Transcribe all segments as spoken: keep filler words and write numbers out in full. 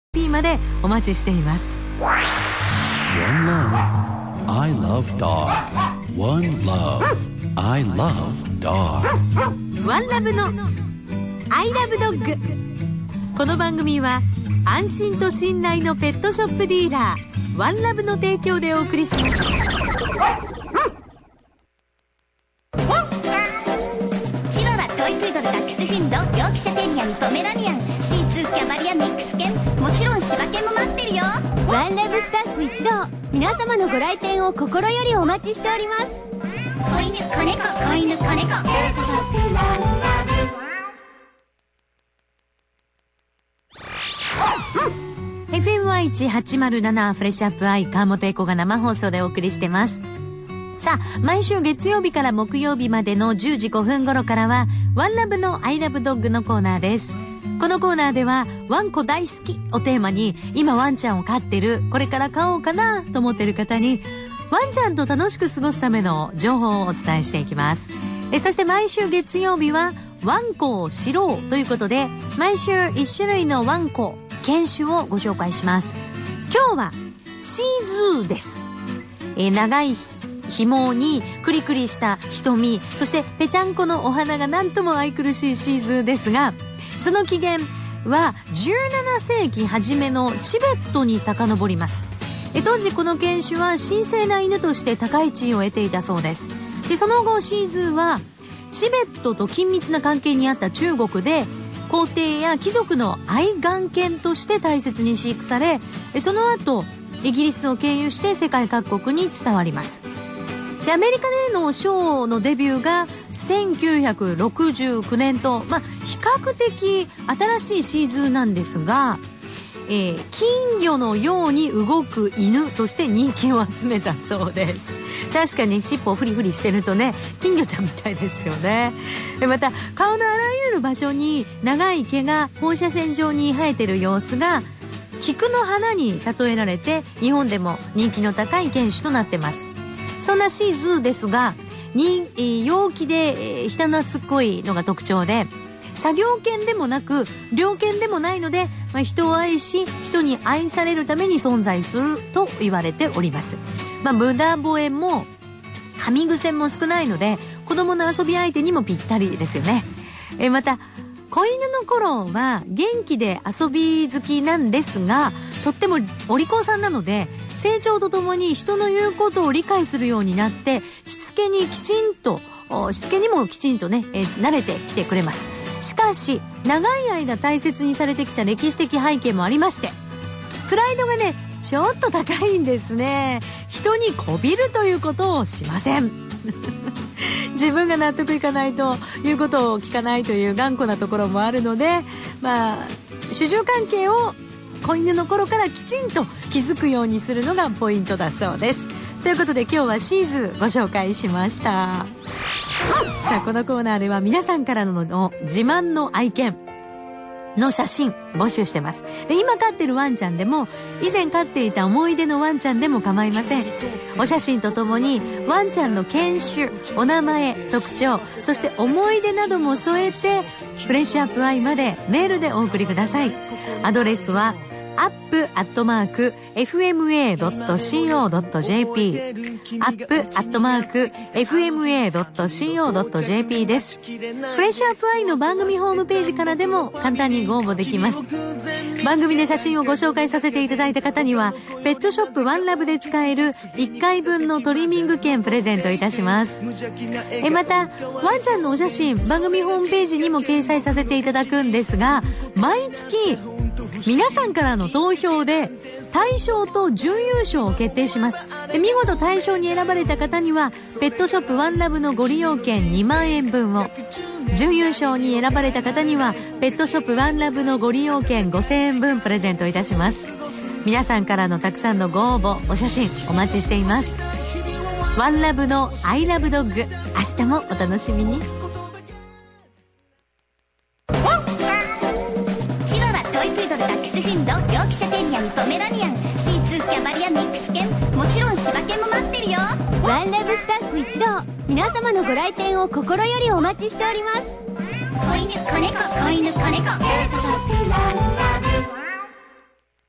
ピー までお待ちしています。 One love, I love dog. One love, I love dog. ワンラブの I love dog。 この番組は安心と信頼のペットショップディーラーワンラブの提供でお送りします。 チワワ、トイプードル、ダックスフンド、ヨークシャテリアン、ポメラニアン、シーツー、キャバリア、ミックス犬、もちろん柴犬も待ってるよ。 ワンラブスタッフ一同、皆様のご来店を心よりお待ちしております。 子犬、子猫、子犬、子猫、ペットショップワンラブ。エフエムワイいちはちまるなな フレッシュアップアイ、川本恵子が生放送でお送りしてます。さあ、毎週月曜日から木曜日までのじゅうじごふん頃からはワンラブの I love dog のコーナーです。このコーナーではワンコ大好きをテーマに、今ワンちゃんを飼ってる、これから飼おうかなと思ってる方にワンちゃんと楽しく過ごすための情報をお伝えしていきます。えそして毎週月曜日はワンコを知ろうということで、毎週いち種類のワンコ犬種をご紹介します。今日はシーズーです。え長い紐にクリクリした瞳、そしてぺちゃんこのお花がなんとも愛くるしいシーズーですが、その起源はじゅうななせいき初めのチベットに遡ります。え当時この犬種は神聖な犬として高い地位を得ていたそうです。でその後シーズーはチベットと緊密な関係にあった中国で皇帝や貴族の愛玩犬として大切に飼育され、その後イギリスを経由して世界各国に伝わります。でアメリカでのショーのデビューがせんきゅうひゃくろくじゅうきゅうねんと、まあ、比較的新しいシーズーなんですが、えー、金魚のように動く犬として人気を集めたそうです。確かに尻尾をフリフリしてるとね、金魚ちゃんみたいですよね。また顔のあらゆる場所に長い毛が放射線状に生えてる様子が菊の花に例えられて、日本でも人気の高い犬種となってます。そんなシーズーですが、に、えー、陽気で、えー、人懐っこいのが特徴で、作業犬でもなく猟犬でもないので、まあ、人を愛し人に愛されるために存在すると言われております。まあ、無駄吠えも噛み癖も少ないので子供の遊び相手にもぴったりですよね。えー、また子犬の頃は元気で遊び好きなんですが、とってもお利口さんなので成長とともに人の言うことを理解するようになって、しつけにきちんとしつけにもきちんとね、えー、慣れてきてくれます。しかし長い間大切にされてきた歴史的背景もありまして、プライドがねちょっと高いんですね。人にこびるということをしません自分が納得いかないということを聞かないという頑固なところもあるので、まあ主従関係を子犬の頃からきちんと築くようにするのがポイントだそうです。ということで今日はシーズーご紹介しました。さあこのコーナーでは皆さんからの自慢の愛犬の写真募集してます。で今飼ってるワンちゃんでも以前飼っていた思い出のワンちゃんでも構いません。お写真とともにワンちゃんの犬種、お名前、特徴、そして思い出なども添えてフレッシュアップアイまでメールでお送りください。アドレスはアップアットマーク エフエムエードットシーオードットジェーピー アップアットマーク エフエムエードットシーオードットジェーピー です。フレッシュアップアイの番組ホームページからでも簡単にご応募できます。番組で写真をご紹介させていただいた方にはペットショップワンラブで使えるいっかいぶんのトリミング券プレゼントいたします。えまたワンちゃんのお写真番組ホームページにも掲載させていただくんですが、毎月皆さんからの投票で大賞と準優勝を決定します。で見事大賞に選ばれた方にはペットショップワンラブのご利用券にまんえんぶんを、準優勝に選ばれた方にはペットショップワンラブのご利用券ごせんえんぶんプレゼントいたします。皆さんからのたくさんのご応募、お写真お待ちしています。ワンラブの I love dog、 明日もお楽しみに。 フンド、ヨークシャテリアン、ポメラニアン、シーツー、キャバリア、ミックス犬、もちろん柴犬も待ってるよ。 ワンラブスタッフ一同、皆様のご来店を心よりお待ちしております。 子犬、子猫、子犬、子猫、ペットショップワンラブ。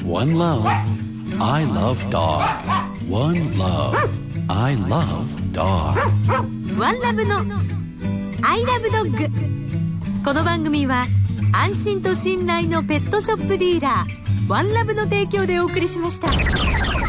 One love. I love dog. One love. I love dog. ワンラブの I love dog。 この番組は安心と信頼のペットショップディーラーワンラブの提供でお送りしました。